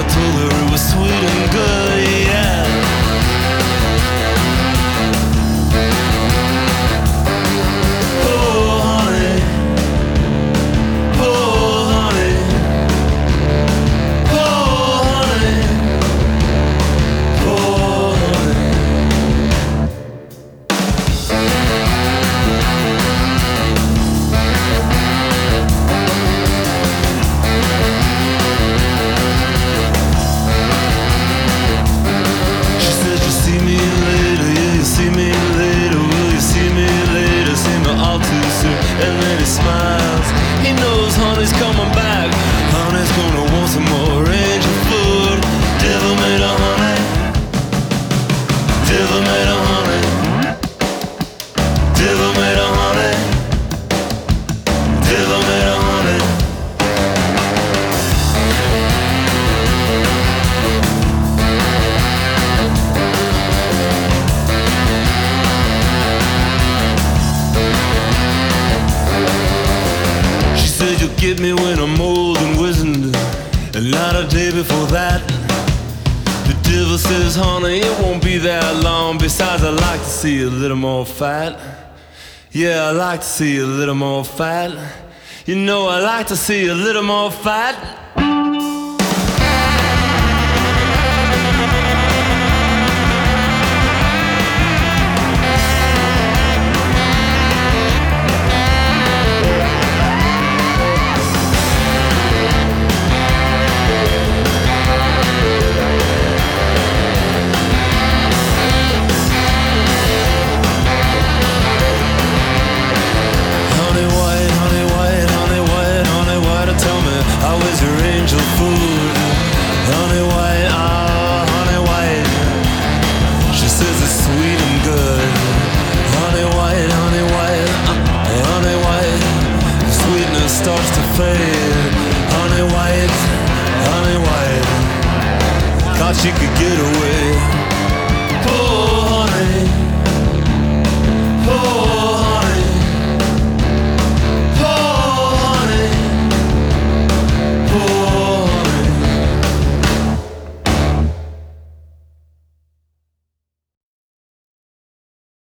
told her it was sweet and good, yeah. Oh honey, oh honey, oh honey, oh honey. She said you'll see me later, yeah, you'll see me later. Will you see me later? See me all too soon. And then he smiles. He knows honey's coming back. Honey's gonna want some more angel food. Devil made a honey. Devil made a honey. Devil made a honey. Devil made a honey. She said you'll get me when I'm old and wizened, and not a day before that. The devil says, honey, it won't be that long. Besides, I like to see you a little more fat. Yeah, I like to see you a little more fat. You know, I like to see you a little more fat. Honey white, honey white, honey white, honey white, tell me, how is your angel food? Honey white, ah, honey white. She says it's sweet and good. Honey white, honey white, honey white. The sweetness starts to fade. Honey white, honey white. Thought she could get away.